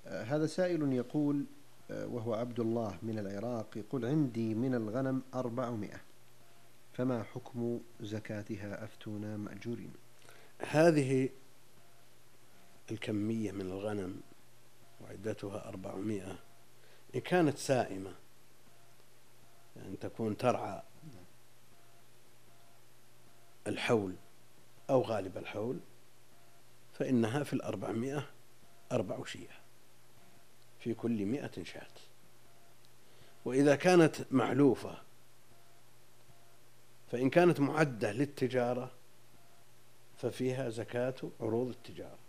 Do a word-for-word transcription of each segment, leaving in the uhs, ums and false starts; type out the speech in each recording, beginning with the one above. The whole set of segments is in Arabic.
هذا سائل يقول، وهو عبد الله من العراق، يقول: عندي من الغنم أربعمائة، فما حكم زكاتها؟ أفتونا مأجورين. هذه الكمية من الغنم وعدتها أربعمائة إن كانت سائمة، يعني تكون ترعى الحول أو غالب الحول، فإنها في الأربعمائة أربع شياه في كل مائة شاة. وإذا كانت معلوفة، فإن كانت معدة للتجارة ففيها زكاة عروض التجارة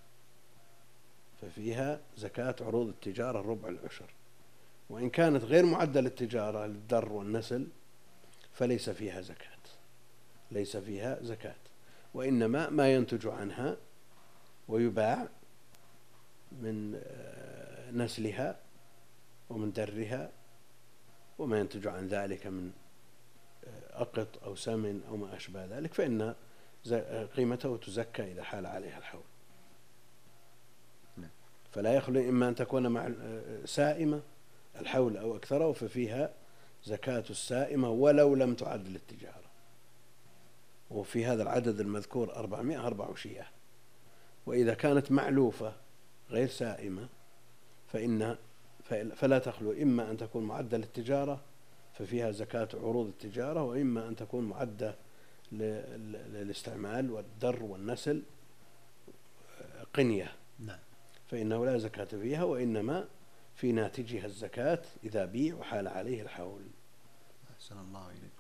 ففيها زكاة عروض التجارة ربع العشر. وإن كانت غير معدة للتجارة للدر والنسل فليس فيها زكاة ليس فيها زكاة وإنما ما ينتج عنها ويباع من نسلها ومن درها وما ينتج عن ذلك من أقط أو سمن أو ما أشبه ذلك، فإن قيمته تزكى إذا حال عليها الحول. فلا يخلو إما أن تكون مع سائمة الحول أو أكثره، ففيها زكاة السائمة ولو لم تعد للتجارة. وفي هذا العدد المذكور أربعمائة أربع شياه. وإذا كانت معلوفة غير سائمة فإن فلا تخلو إما أن تكون معدة للتجارة ففيها زكاة عروض التجارة، وإما أن تكون معدة للاستعمال والدر والنسل قنية فإنه لا زكاة فيها، وإنما في ناتجها الزكاة إذا بيع وحال عليه الحول. أحسن الله إليك.